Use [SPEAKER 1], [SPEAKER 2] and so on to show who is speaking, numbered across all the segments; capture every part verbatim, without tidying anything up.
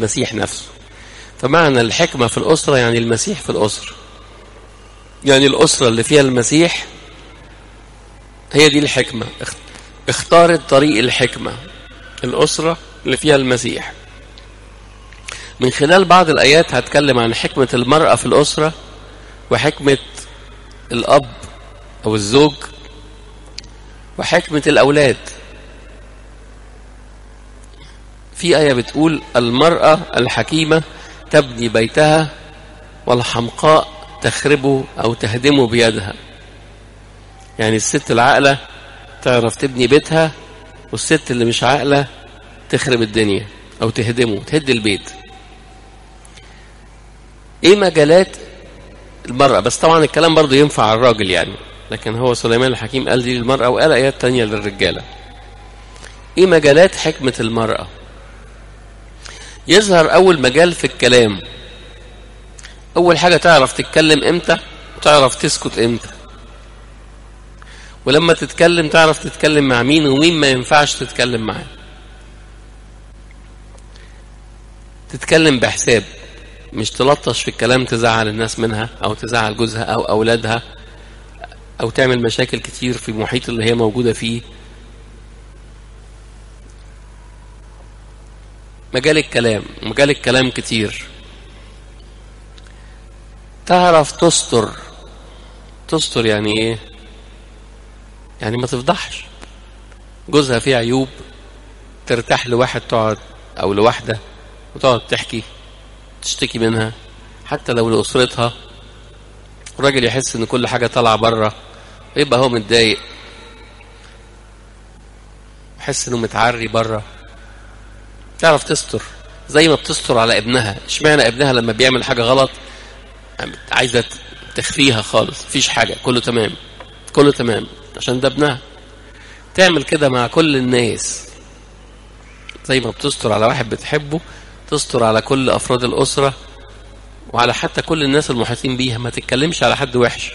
[SPEAKER 1] المسيح نفسه. فمعنى الحكمة في الأسرة يعني المسيح في الأسرة، يعني الأسرة اللي فيها المسيح هي دي الحكمة. اختارت طريق الحكمة، الأسرة اللي فيها المسيح. من خلال بعض الآيات هتكلم عن حكمة المرأة في الأسرة وحكمة الأب أو الزوج وحكمة الأولاد. في آية بتقول المرأة الحكيمة تبني بيتها والحمقاء تخربه أو تهدمه بيدها. يعني الست العاقلة تعرف تبني بيتها، والست اللي مش عاقلة تخرب الدنيا أو تهدمه، تهد البيت. إيه مجالات المرأة؟ بس طبعا الكلام برضو ينفع على الراجل يعني، لكن هو سليمان الحكيم قال دي للمرأة وقال آيات تانية للرجالة. إيه مجالات حكمة المرأة؟ يظهر أول مجال في الكلام. أول حاجة تعرف تتكلم إمتى وتعرف تسكت إمتى، ولما تتكلم تعرف تتكلم مع مين ومين ما ينفعش تتكلم معاه. تتكلم بحساب، مش تلطش في الكلام تزعل الناس منها أو تزعل جوزها أو أولادها أو تعمل مشاكل كتير في المحيط اللي هي موجودة فيه. مجال الكلام، مجال الكلام كتير. تعرف تستر. تستر يعني ايه؟ يعني ما تفضحش. جوزها فيه عيوب، ترتاح لواحد تقعد او لواحدة وتقعد تحكي تشتكي منها حتى لو لأسرتها. الراجل يحس ان كل حاجة طالعة بره ويبقى هو متضايق، يحس انه متعري بره. تعرف تستر زي ما بتستر على ابنها. اشمعنى ابنها لما بيعمل حاجة غلط عايزة تخفيها خالص؟ مفيش حاجة، كله تمام كله تمام عشان ده ابنها. تعمل كده مع كل الناس، زي ما بتستر على واحد بتحبه تستر على كل أفراد الأسرة وعلى حتى كل الناس المحيطين بيها. ما تتكلمش على حد وحش.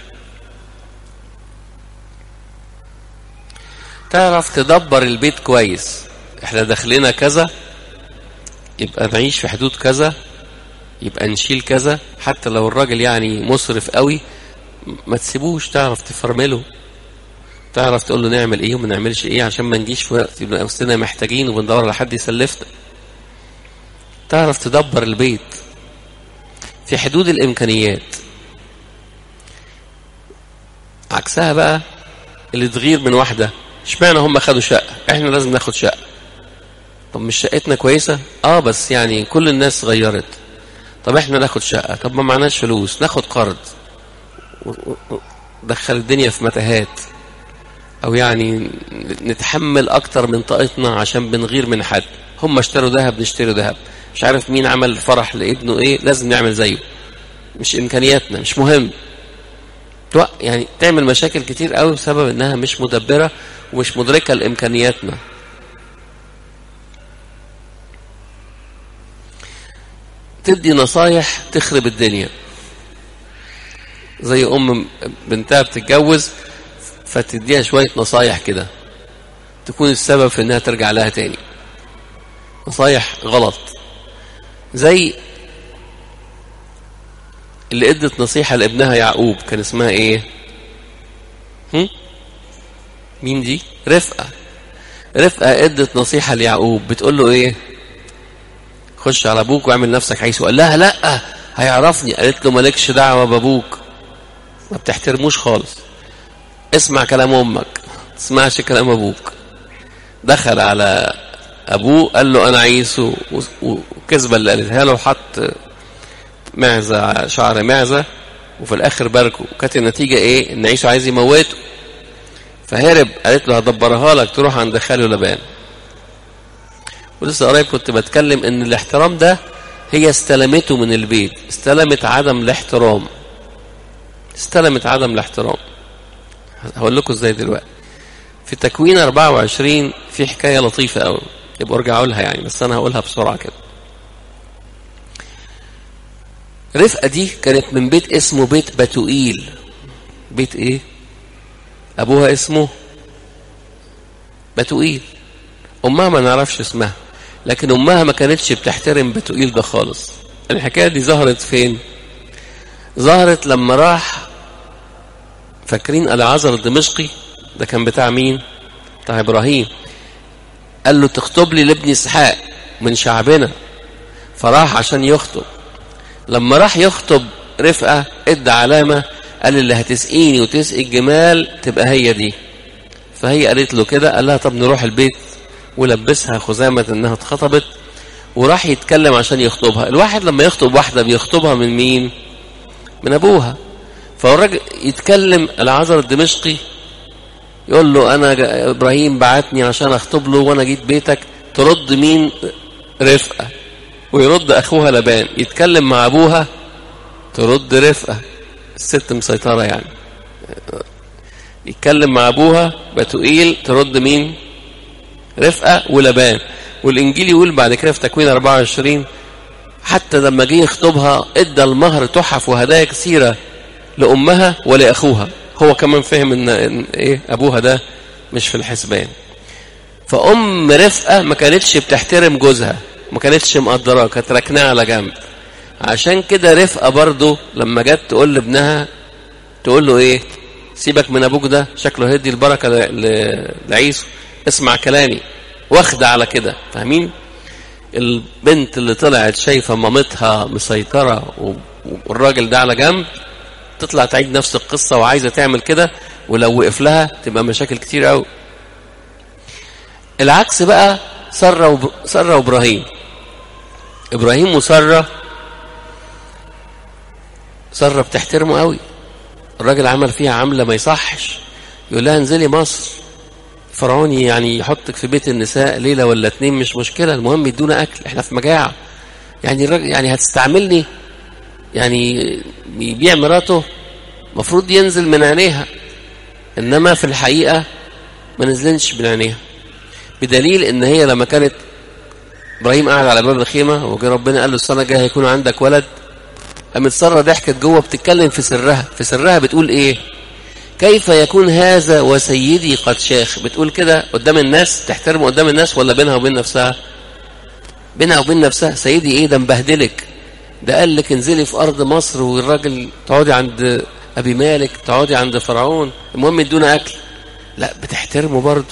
[SPEAKER 1] تعرف تدبر البيت كويس. احنا دخلنا كذا يبقى نعيش في حدود كذا، يبقى نشيل كذا. حتى لو الراجل يعني مصرف قوي ما تسيبوش، تعرف تفرمله، تعرف تقول له نعمل ايه وما نعملش ايه عشان ما نجيش في وقت يبقى نفسنا محتاجين وبندور على حد يسلفنا. تعرف تدبر البيت في حدود الامكانيات. عكسها بقى اللي تغير من واحدة. اشمعنى هم خدوا شقة احنا لازم ناخد شقة؟ طب مش شقتنا كويسة؟ اه بس يعني كل الناس غيرت. طب احنا ناخد شقة، طب ما معناش فلوس ناخد قرض، دخل الدنيا في متاهات، او يعني نتحمل اكتر من طاقتنا عشان بنغير من حد. هم اشتروا ذهب نشتري ذهب، مش عارف مين عمل فرح لابنه ايه لازم نعمل زيه، مش امكانياتنا مش مهم. يعني تعمل مشاكل كتير قوي بسبب انها مش مدبرة ومش مدركة لامكانياتنا. تدي نصايح تخرب الدنيا، زي ام بنتها بتتجوز فتديها شوية نصايح كده تكون السبب في انها ترجع لها تاني. نصايح غلط. زي اللي ادت نصيحة لابنها يعقوب، كان اسمها ايه؟ هم؟ مين دي؟ رفقة. رفقة ادت نصيحة ليعقوب بتقول له ايه؟ خش على ابوك واعمل نفسك عايز. قال لها لا هيعرفني. قالت له مالكش دعوة بابوك، ما بتحترموش خالص، اسمع كلام امك تسمعش كلام ابوك. دخل على ابوه قال له انا عيسو، وكذبه اللي قالتها له حط معزه شعر معزه وفي الاخر باركه. وكانت النتيجه ايه؟ ان عيسو عايز يموته فهرب. قالت له هدبرها لك تروح عند خاله لبان. ولسه قريب كنت بتكلم ان الاحترام ده هي استلمته من البيت، استلمت عدم الاحترام، استلمت عدم الاحترام. هقول لكم ازاي دلوقتي. في تكوين أربعة وعشرين في حكاية لطيفة قوي، يبقوا ارجعوا لها يعني، بس انا هقولها بسرعة كده. رفقة دي كانت من بيت اسمه بيت بتوئيل. بيت ايه؟ ابوها اسمه بتوئيل، امها ما نعرفش اسمها، لكن امها ما كانتش بتحترم بتوئيل ده خالص. الحكايه دي ظهرت فين؟ ظهرت لما راح، فاكرين العازر الدمشقي ده كان بتاع مين؟ بتاع ابراهيم. قال له تخطب لي لابني اسحاق من شعبنا، فراح عشان يخطب. لما راح يخطب رفقه ادى علامه، قال اللي هتسقيني وتسقي الجمال تبقى هي دي. فهي قالت له كده، قال لها طب نروح البيت، ولبسها خزامه انها اتخطبت، وراح يتكلم عشان يخطبها. الواحد لما يخطب واحده بيخطبها من مين؟ من ابوها. فالراجل يتكلم العازر الدمشقي يقول له انا ابراهيم بعتني عشان اخطب له وانا جيت بيتك، ترد مين؟ رفقه. ويرد اخوها لبان، يتكلم مع ابوها ترد رفقه، الست مسيطره يعني. يتكلم مع ابوها بتوئيل ترد مين؟ رفقه ولبان. والانجيل يقول بعد كده في تكوين أربعة وعشرين حتى لما جه يخطبها ادى المهر تحف وهدايا كثيره لامها ولاخوها. هو كمان فهم ان, إن ايه ابوها ده مش في الحسبان. فام رفقه ما كانتش بتحترم جوزها، ما كانتش مقدراه، كانت راكناه على جنب. عشان كده رفقه برضه لما جت تقول لابنها تقول له ايه؟ سيبك من ابوك ده شكله هيدي البركه لعيسو، اسمع كلامي. واخده على كده. فاهمين؟ البنت اللي طلعت شايفه مامتها مسيطره والراجل ده على جنب تطلع تعيد نفس القصه وعايزه تعمل كده، ولو وقف لها تبقى مشاكل كتير قوي. العكس بقى ساره وب... ساره وابراهيم. ابراهيم وساره، ساره بتحترمه قوي. الراجل عمل فيها عمله ما يصحش، يقول لها انزلي مصر، فرعون يعني يحطك في بيت النساء ليله ولا اتنين مش مشكله، المهم يدونا اكل، احنا في مجاعه. يعني الراجل يعني هتستعملني؟ يعني يبيع مراته مفروض ينزل من عينيها، انما في الحقيقه ما نزلنش من عينيها. بدليل ان هي لما كانت ابراهيم قاعد على باب الخيمه وجه ربنا قال له السنه الجايه هيكون عندك ولد، قامت ساره ضحكت جوه بتتكلم في سرها، في سرها بتقول ايه؟ كيف يكون هذا وسيدي قد شاخ. بتقول كده قدام الناس، تحترمه قدام الناس ولا بينها وبين نفسها؟ بينها وبين نفسها. سيدي ايه ده مبهدلك، ده قال لك انزلي في ارض مصر والراجل تقعدي عند ابي مالك، تقعدي عند فرعون، المهم يدونا اكل. لا بتحترمه برضه.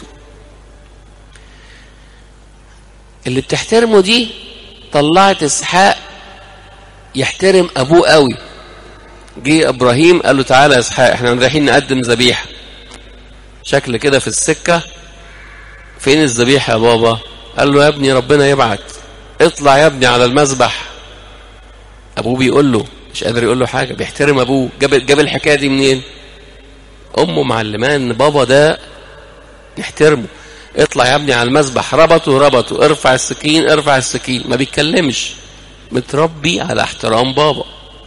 [SPEAKER 1] اللي بتحترمه دي طلعت اسحاق يحترم ابوه قوي. جه ابراهيم قال له تعالى يا اسحاق احنا رايحين نقدم ذبيحه. شكل كده في السكه، فين الذبيحه يا بابا؟ قال له يا ابني ربنا يبعت، اطلع يا ابني على المذبح. ابوه بيقول له، مش قادر يقول له حاجه، بيحترم ابوه. جاب جاب الحكايه دي منين؟ امه معلمان ان بابا ده نحترمه. اطلع يا ابني على المذبح. ربطه ربطه، ارفع السكين ارفع السكين، ما بيتكلمش، متربي على احترام بابا.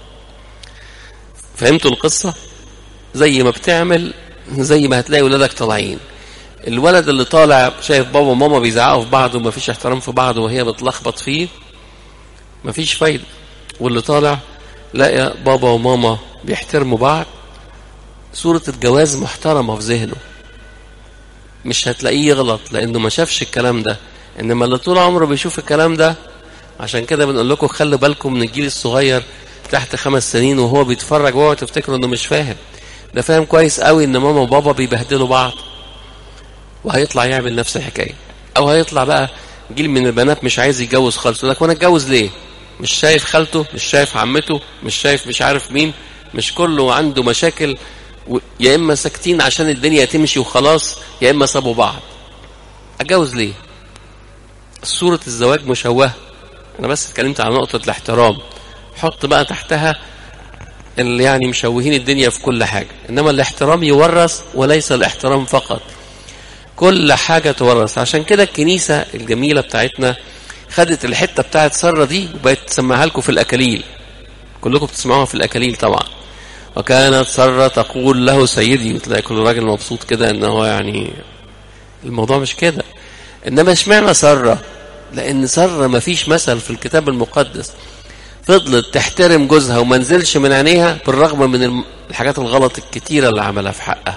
[SPEAKER 1] فهمتوا القصه؟ زي ما بتعمل زي ما هتلاقي ولادك طالعين. الولد اللي طالع شايف بابا وماما بيزعقوا في بعض وما فيش احترام في بعض وهي بتلخبط فيه، ما فيش فايده. واللي طالع لا بابا وماما بيحترموا بعض، صورة الجواز محترمة في ذهنه، مش هتلاقيه يغلط لأنه ما شافش الكلام ده. إنما اللي طول عمره بيشوف الكلام ده، عشان كده بنقول لكم خلوا بالكم من الجيل الصغير تحت خمس سنين وهو بيتفرج وهو تفتكروا إنه مش فاهم. ده فاهم كويس قوي إن ماما وبابا بيبهدلوا بعض، وهيطلع يعمل نفس الحكاية. أو هيطلع بقى جيل من البنات مش عايز يتجوز خالص، يقول لك وأنا اتجوز ليه؟ مش شايف خالته، مش شايف عمته، مش شايف مش عارف مين، مش كله عنده مشاكل، يا إما ساكتين عشان الدنيا تمشي وخلاص، يا إما سابوا بعض. أتجوز ليه؟ صورة الزواج مشوهة. أنا بس اتكلمت عن نقطة الاحترام، حط بقى تحتها اللي يعني مشوهين الدنيا في كل حاجة. إنما الاحترام يورث وليس الاحترام فقط، كل حاجة تورث. عشان كده الكنيسة الجميلة بتاعتنا خدت الحتة بتاعت سارة دي وبقت تسمعها لكم في الأكاليل، كلكم بتسمعوها في الأكاليل طبعا. وكانت سارة تقول له سيدي، وتلاقي كل راجل مبسوط كده ان هو يعني الموضوع مش كده. انما اشمعنى سارة؟ لان سارة ما فيش مثل في الكتاب المقدس فضلت تحترم جوزها وما نزلش من عينيها بالرغم من الحاجات الغلط الكتيرة اللي عملها في حقها.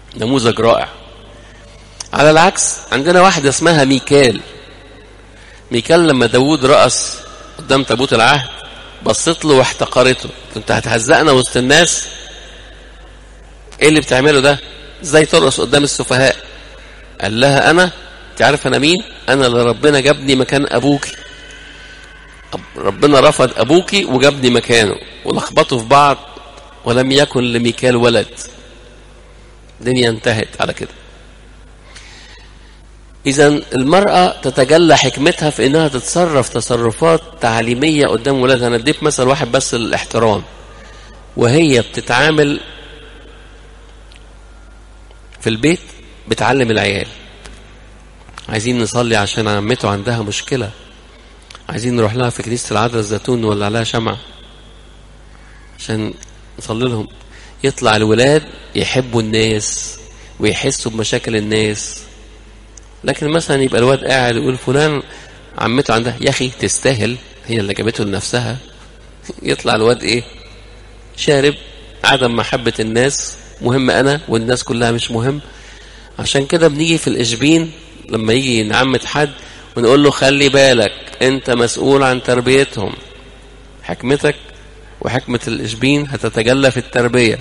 [SPEAKER 1] نموذج رائع. على العكس عندنا واحدة اسمها ميكال. ميكال لما داود رقص قدام تابوت العهد بصت له واحتقرته، انت هتهزقنا وسط الناس؟ ايه اللي بتعمله ده؟ ازاي ترقص قدام السفهاء؟ قال لها انا، انت عارف انا مين؟ انا اللي ربنا جابني مكان ابوكي. ربنا رفض ابوكي وجابني مكانه ولخبطوا في بعض ولم يكن لميكال ولد. الدنيا انتهت على كده. إذن المرأة تتجلى حكمتها في إنها تتصرف تصرفات تعليمية قدام ولادها. أنا اديت مثل واحد بس للاحترام، وهي بتتعامل في البيت بتعلم العيال. عايزين نصلي عشان عمته عندها مشكلة، عايزين نروح لها في كنيسة العذراء الزيتون نولع لها شمعة عشان نصلي لهم. يطلع الولاد يحبوا الناس ويحسوا بمشاكل الناس. لكن مثلا يبقى الواد قاعد يقول فلان عمته عندها، يا اخي تستاهل، هي اللي جابته لنفسها. يطلع الواد ايه؟ شارب، عدم محبة الناس، مهم انا والناس كلها مش مهم. عشان كده بنيجي في الاشبين لما يجي نعمت حد ونقول له خلي بالك انت مسؤول عن تربيتهم. حكمتك وحكمة الاشبين هتتجلى في التربية.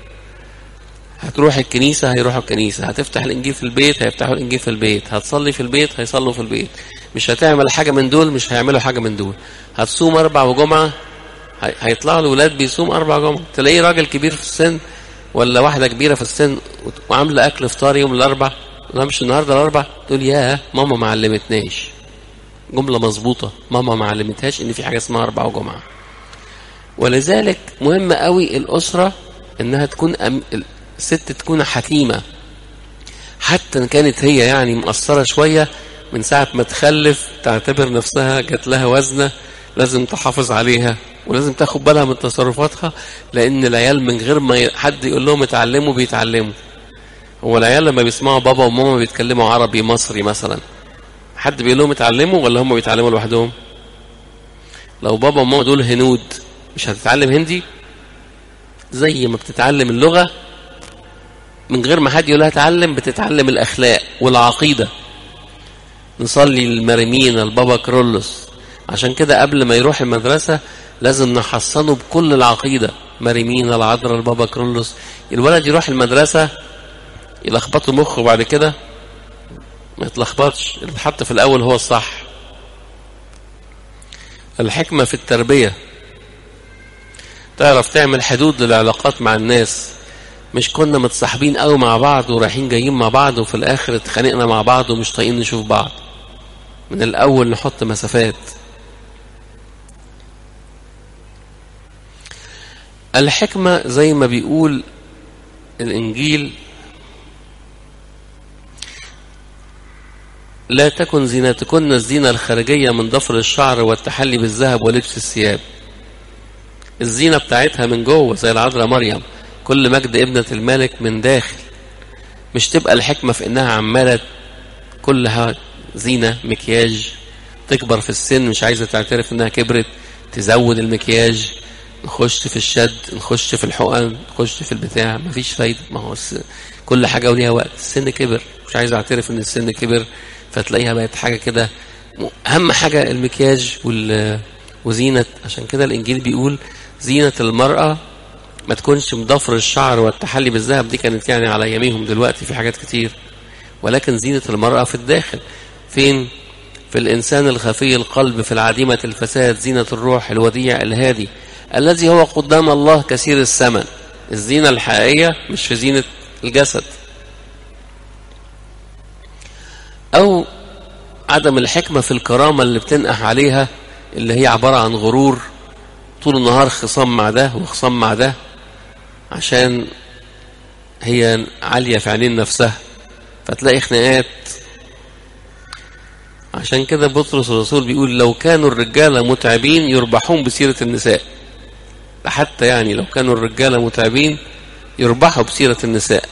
[SPEAKER 1] هتروح الكنيسة هيروحوا الكنيسة، هتفتح الإنجيل في البيت هيفتحوا الإنجيل في البيت، هتصلي في البيت هيصلوا في البيت، مش هتعمل حاجة من دول مش هيعملوا حاجة من دول. هتصوم أربع وجمعة هيطلعوا الولاد بيصوم أربع جمعة. تلاقيه راجل كبير في السن ولا واحدة كبيرة في السن وعاملة أكل فطار يوم الأربع، لا مش النهاردة الأربع، تقول ياه ماما ما علمتناش. جملة مظبوطة، ماما ما علمتهاش إن في حاجة اسمها أربع وجمعة. ولذلك مهم قوي الأسرة إنها تكون أم... الست تكون حكيمة، حتى إن كانت هي يعني مقصرة شوية من ساعة ما تخلف تعتبر نفسها جات لها وزنة لازم تحافظ عليها ولازم تاخد بالها من تصرفاتها، لأن العيال من غير ما حد يقول لهم اتعلموا بيتعلموا. هو العيال لما بيسمعوا بابا وماما بيتكلموا عربي مصري مثلا، حد بيقول لهم اتعلموا ولا هم بيتعلموا لوحدهم؟ لو بابا وماما دول هنود مش هتتعلم هندي؟ زي ما بتتعلم اللغة من غير ما حد يقول لها اتعلم، بتتعلم الأخلاق والعقيدة. نصلي المريمين البابا كرولوس، عشان كده قبل ما يروح المدرسة لازم نحصنه بكل العقيدة. مريمين العذراء البابا كرولوس. الولد يروح المدرسة يلخبطوا مخه بعد كده ما يتلخبطش، اللي اتحط في الأول هو الصح. الحكمة في التربية، تعرف تعمل حدود للعلاقات مع الناس. مش كنا متصاحبين قوي مع بعض ورايحين جايين مع بعض وفي الآخر اتخانقنا مع بعض ومش طايقين نشوف بعض. من الأول نحط مسافات. الحكمة زي ما بيقول الإنجيل لا تكن زينتكن الزينة الخارجية من ضفر الشعر والتحلي بالذهب ولبس الثياب. الزينة بتاعتها من جوه زي العذراء مريم، كل مجد ابنة الملك من داخل. مش تبقى الحكمة في انها عمالة كلها زينة مكياج، تكبر في السن مش عايزة تعترف انها كبرت، تزود المكياج، نخش في الشد، نخش في الحقن، نخش في البتاع، مفيش فايدة. ما هو كل حاجة وليها وقت. السن كبر مش عايزة اعترف ان السن كبر، فتلاقيها بقت حاجة كده. اهم حاجة المكياج وزينة. عشان كده الانجيل بيقول زينة المرأة ما تكونش مضفر الشعر والتحلي بالذهب. دي كانت يعني على يميهم، دلوقتي في حاجات كتير. ولكن زينة المرأة في الداخل. فين؟ في الإنسان الخفي القلب، في العديمة الفساد، زينة الروح الوديع الهادي الذي هو قدام الله كثير الثمن. الزينة الحقيقية مش في زينة الجسد. أو عدم الحكمة في الكرامة اللي بتنقح عليها، اللي هي عبارة عن غرور، طول النهار خصام مع ده وخصام مع ده عشان هي عالية في عينين نفسها، فتلاقي خناقات. عشان كده بطرس الرسول بيقول لو كانوا الرجالة متعبين يربحون بسيرة النساء. حتى يعني لو كانوا الرجالة متعبين يربحوا بسيرة النساء.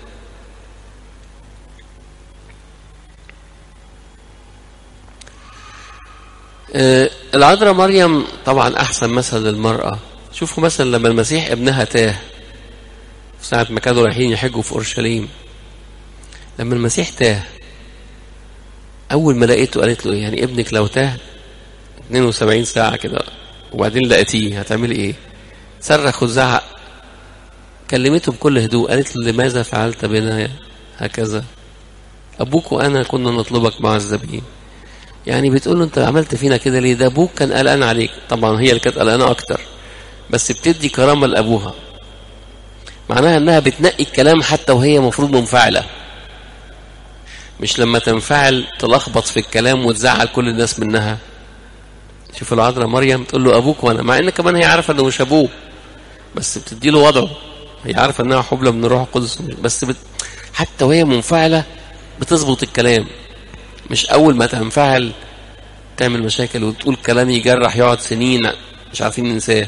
[SPEAKER 1] آه العذراء مريم طبعا أحسن مثل للمرأة. شوفوا مثلا لما المسيح ابنها تاه في ساعة ما كانوا رايحين يحجوا في أورشليم، لما المسيح تاه اول ما لقيته قالت له ايه يعني ابنك لو تاه اثنين وسبعين ساعة كده وبعدين لقيتيه هتعملي ايه؟ صرخ وزعق. كلمته بكل هدوء، قالت له لماذا فعلت بنا هكذا؟ ابوك وانا كنا نطلبك معذبين. يعني بتقول له انت عملت فينا كده ليه؟ ده ابوك كان قلقان عليك. طبعا هي اللي كانت قلقانه اكتر، بس بتدي كرامه لابوها. معناها انها بتنقي الكلام حتى وهي مفروض منفعله، مش لما تنفعل تلخبط في الكلام وتزعل كل الناس منها. شوف العذراء مريم تقول له ابوك وانا، مع ان كمان هي عارفه انه مش ابوه، بس بتدي له وضعه. هي عارفه انها حبلى من الروح القدس، بس بت... حتى وهي منفعله بتظبط الكلام، مش اول ما تنفعل تعمل مشاكل وتقول كلام يجرح يقعد سنين مش عارفين ننساه.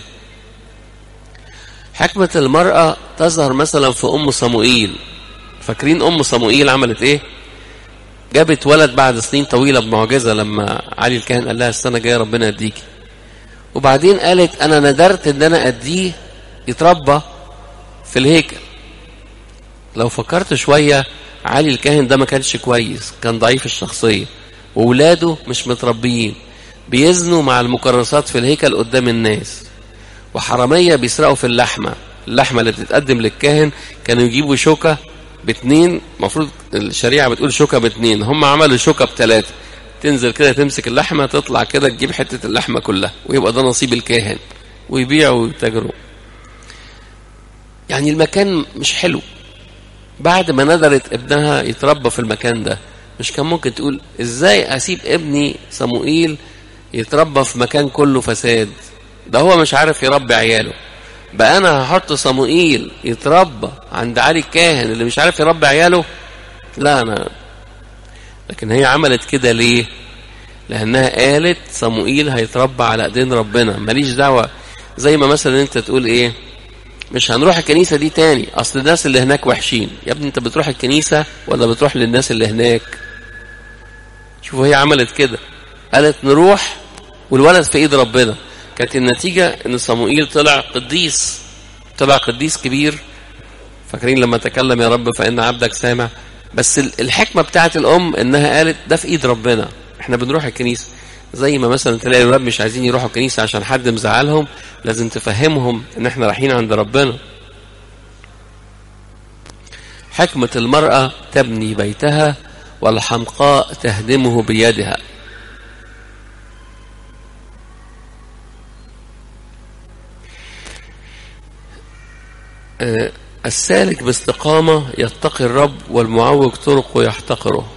[SPEAKER 1] حكمة المرأة تظهر مثلا في ام صموئيل. فاكرين ام صموئيل عملت ايه؟ جابت ولد بعد سنين طويلة بمعجزة لما علي الكاهن قال لها السنة جاية ربنا يديكي، وبعدين قالت انا ندرت ان انا اديه يتربى في الهيكل. لو فكرت شوية علي الكاهن ده ما كانش كويس، كان ضعيف الشخصية، وولاده مش متربيين، بيزنوا مع المكرسات في الهيكل قدام الناس، وحرامية بيسرقوا في اللحمة. اللحمة اللي بتتقدم للكاهن كانوا يجيبوا شوكة باتنين، مفروض الشريعة بتقول شوكة باتنين، هم عملوا شوكة بتلاتة، تنزل كده تمسك اللحمة تطلع كده تجيب حتة اللحمة كلها، ويبقى ده نصيب الكاهن، ويبيعوا ويتاجروا. يعني المكان مش حلو. بعد ما ندرت ابنها يتربى في المكان ده، مش كان ممكن تقول ازاي اسيب ابني صموئيل يتربى في مكان كله فساد؟ ده هو مش عارف يربي عياله، بقى انا هحط صموئيل يتربى عند علي الكاهن اللي مش عارف يربي عياله؟ لا انا. لكن هي عملت كده ليه؟ لانها قالت صموئيل هيتربى على ايدين ربنا، ماليش دعوه. زي ما مثلا انت تقول ايه، مش هنروح الكنيسة دي تاني اصل الناس اللي هناك وحشين. يا ابني انت بتروح الكنيسة ولا بتروح للناس اللي هناك؟ شوفوا هي عملت كده، قالت نروح والولد في ايد ربنا. كانت النتيجة ان صموئيل طلع قديس، طلع قديس كبير. فاكرين لما تكلم يا رب فإن عبدك سامع؟ بس الحكمة بتاعت الام انها قالت ده في ايد ربنا، احنا بنروح الكنيسة. زي ما مثلا تلاقي الولاد مش عايزين يروحوا الكنيسة عشان حد مزعلهم، لازم تفهمهم ان احنا رايحين عند ربنا. حكمة المرأة تبني بيتها والحمقاء تهدمه بيدها. آه السالك باستقامة يتقي الرب، والمعوج طرقه يحتقره.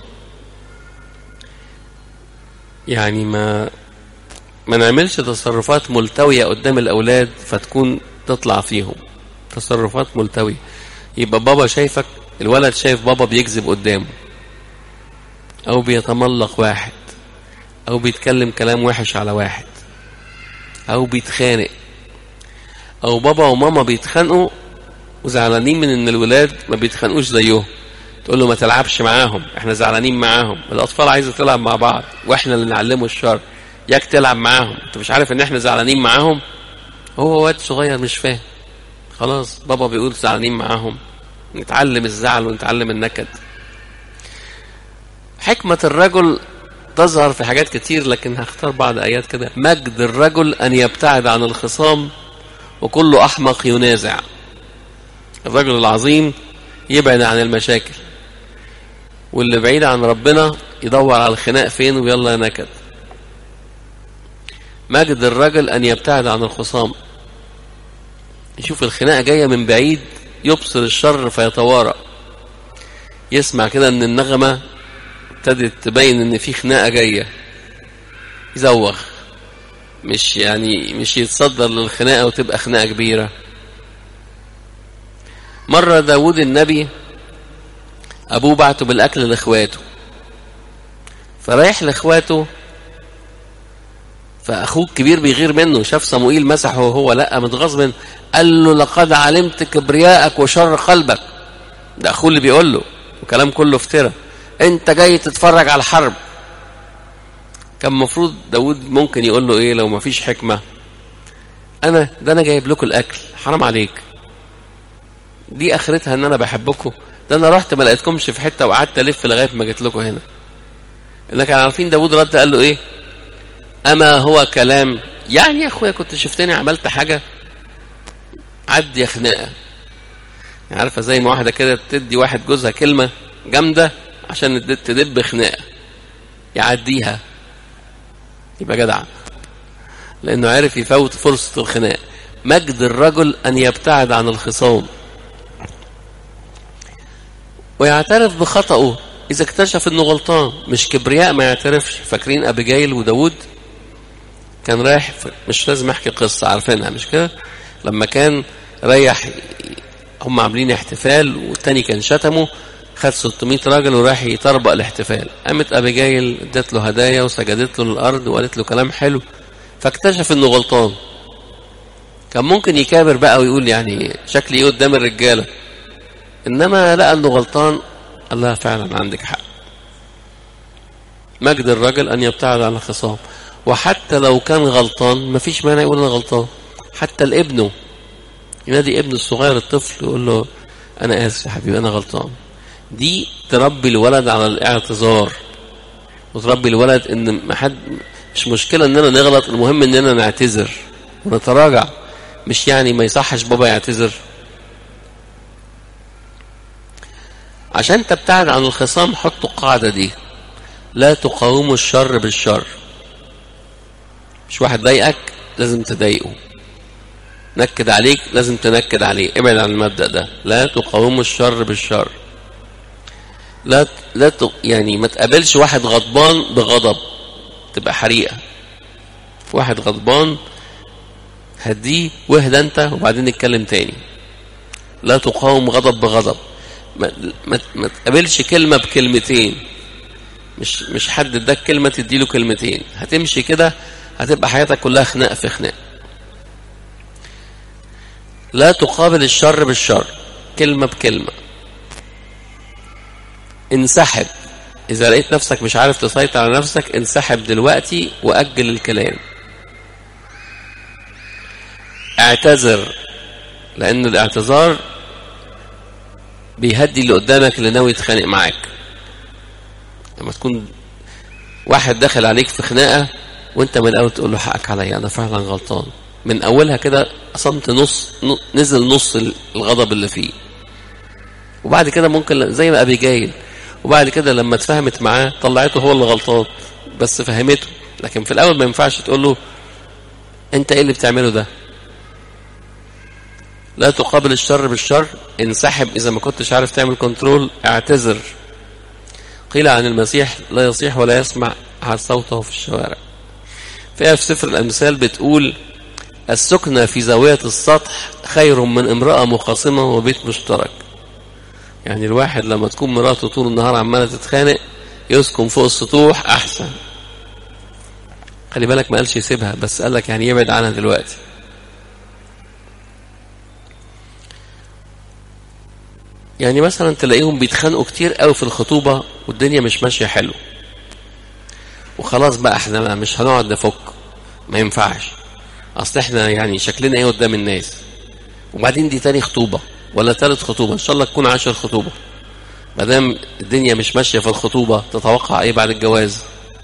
[SPEAKER 1] يعني ما ما نعملش تصرفات ملتوية قدام الأولاد فتكون تطلع فيهم تصرفات ملتوية. يبقى بابا شايفك، الولد شايف بابا بيكذب قدامه، أو بيتملق واحد، أو بيتكلم كلام وحش على واحد، أو بيتخانق، أو بابا وماما بيتخانقوا وزعلانين من إن الولاد ما بيتخانقوش زيهم. تقول له ما تلعبش معاهم، احنا زعلانين معاهم. الأطفال عايزة تلعب مع بعض واحنا اللي نعلمه الشر. ياك تلعب معاهم، انت مش عارف ان احنا زعلانين معاهم؟ هو واد صغير مش فاهم، خلاص بابا بيقول زعلانين معاهم، نتعلم الزعل ونتعلم النكد. حكمة الرجل تظهر في حاجات كتير، لكن هختار بعض آيات كده. مجد الرجل أن يبتعد عن الخصام، وكل أحمق ينازع. الرجل العظيم يبعد عن المشاكل، واللي بعيد عن ربنا يدور على الخناق فين ويلا نكد. مجد الرجل أن يبتعد عن الخصام، يشوف الخناقة جاية من بعيد يبصر الشر فيتوارى. يسمع كده ان النغمة ابتدت تبين ان في خناقة جاية يزوغ، مش يعني مش يتصدر للخناقة وتبقى خناقة كبيرة. مرة داود النبي ابوه بعته بالاكل لاخواته، فرايح لاخواته، فاخوه الكبير بيغير منه، شاف صموئيل مسحه وهو لا متغاظ منه، قال له لقد علمت كبرياءك وشر قلبك. ده اخوه اللي بيقول له، وكلام كله افترى، انت جاي تتفرج على الحرب. كان مفروض داود ممكن يقول له ايه لو ما فيش حكمة؟ انا ده انا جايب لكم الاكل، حرام عليك، دي اخرتها ان انا بحبكم؟ ده انا رحت ما لقيتكمش في حتة وقعدت الف لغاية ما جيت لكم هنا. إنك كانوا عارفين داود رد قال له إيه؟ أما هو كلام يعني يا أخويا كنت شفتني عملت حاجة؟ عدي يا خناقة. يعني عارفة زي ما واحدة كده تدي واحد جوزها كلمة جامدة عشان تدب خناقة يعديها يبقى جدع، لأنه عارف يفوت فرصة الخناق. مجد الرجل أن يبتعد عن الخصام ويعترف بخطأه إذا اكتشف أنه غلطان، مش كبرياء ما يعترفش. فاكرين أبيجايل وداود؟ كان رايح، مش لازم أحكي قصة عارفينها مش كده، لما كان رايح هم عاملين احتفال والتاني كان شتمه، خد ستمائة راجل وراح يطربق الاحتفال. قامت أبيجايل ادت له هدايا وسجدت له للأرض وقالت له كلام حلو، فاكتشف انه غلطان. كان ممكن يكابر بقى ويقول يعني شكلي ايه قدام الرجاله، انما لقى انه غلطان. الله فعلا عندك حق. مجد الرجل ان يبتعد عن الخصام، وحتى لو كان غلطان مفيش مانع يقول انا غلطان. حتى الابنه ينادي ابنه الصغير الطفل يقول له انا اسف يا حبيبي انا غلطان. دي تربي الولد على الاعتذار، وتربي الولد ان ما حد مش مشكلة اننا نغلط، المهم اننا نعتذر ونتراجع. مش يعني ما يصحش بابا يعتذر. عشان تبتعد عن الخصام حطوا القاعدة دي: لا تقاوموا الشر بالشر. مش واحد ضايقك لازم تضايقه، نكد عليك لازم تنكد عليه. ابعد عن المبدأ ده، لا تقاوموا الشر بالشر. لا لا ت... يعني ما تقابلش واحد غضبان بغضب تبقى حريقة. واحد غضبان هديه واهدى انت وبعدين نتكلم تاني. لا تقاوم غضب بغضب. ما, ما, ما تقابلش كلمة بكلمتين. مش مش حد اداك كلمة تديله كلمتين، هتمشي كده هتبقى حياتك كلها خناق في خناق. لا تقابل الشر بالشر، كلمة بكلمة. انسحب إذا لقيت نفسك مش عارف تسيطر على نفسك، انسحب دلوقتي وأجل الكلام. اعتذر، لأن الاعتذار بيهدي اللي قدامك اللي ناوي يتخانق معاك. لما تكون واحد داخل عليك في خناقة وانت من الأول تقول له حقك عليا أنا فعلا غلطان، من أولها كده صمت نص نزل نص الغضب اللي فيه. وبعد كده ممكن زي ما أبيجايل، وبعد كده لما اتفهمت معاه طلعته هو اللي غلطان بس فهمته. لكن في الأول ما ينفعش تقول له انت ايه اللي بتعمله ده. لا تقابل الشر بالشر، انسحب إذا ما كنتش عارف تعمل كنترول، اعتذر. قيل عن المسيح لا يصيح ولا يسمع عن صوته في الشوارع. فيها في سفر الأمثال بتقول السكنة في زاوية السطح خير من امرأة مخاصمة وبيت مشترك. يعني الواحد لما تكون مراته طول النهار عمالة تتخانق يسكن فوق السطوح أحسن. خلي بالك ما قالش يسيبها، بس قال لك يعني يبعد عنها دلوقتي. يعني مثلا تلاقيهم بيتخانقوا كتير قوي في الخطوبة والدنيا مش ماشية حلو، وخلاص بقى احنا مش هنقعد نفك، ما ينفعش، اصل احنا يعني شكلنا ايه قدام الناس. وبعدين دي تاني خطوبة ولا تالت خطوبة، ان شاء الله تكون عشر خطوبة. مادام الدنيا مش ماشية في الخطوبة تتوقع ايه بعد الجواز؟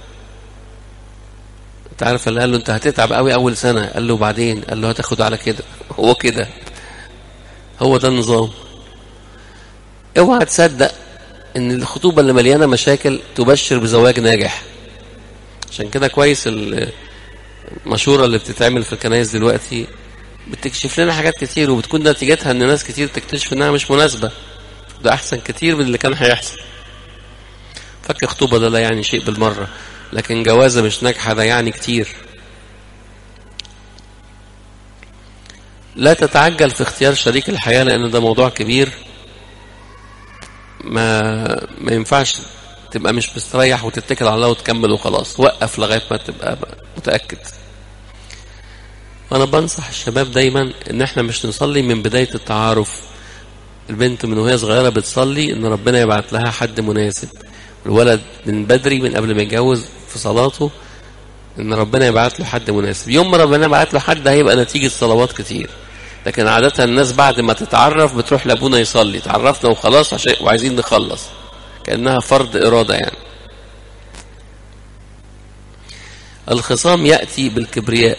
[SPEAKER 1] انت عارف اللي قال له انت هتتعب قوي اول سنة، قال له بعدين، قال له هتاخد على كده. هو كده، هو ده النظام. اوعى تصدق ان الخطوبة اللي مليانة مشاكل تبشر بزواج ناجح. عشان كده كويس المشورة اللي بتتعمل في الكنائس دلوقتي بتكشف لنا حاجات كتير، وبتكون نتيجتها ان ناس كتير تكتشف انها مش مناسبة. ده احسن كتير من اللي كان هيحصل. فك خطوبة ده لا يعني شيء بالمرة، لكن جوازة مش ناجحة ده يعني كتير. لا تتعجل في اختيار شريك الحياة، لان ده موضوع كبير. ما ما ينفعش تبقى مش مستريح وتتكل على الله وتكمل وخلاص. وقف لغاية ما تبقى متأكد. وانا بنصح الشباب دايما ان احنا مش نصلي من بداية التعارف. البنت من وهي صغيرة بتصلي ان ربنا يبعت لها حد مناسب، الولد من بدري من قبل ما يتجوز في صلاته ان ربنا يبعت له حد مناسب. يوم ما ربنا يبعت له حد هيبقى نتيجة صلوات كتير. لكن عادة الناس بعد ما تتعرف بتروح لابونا يصلي، تعرفنا وخلاص عشان وعايزين نخلص، كأنها فرض إرادة يعني. الخصام يأتي بالكبرياء.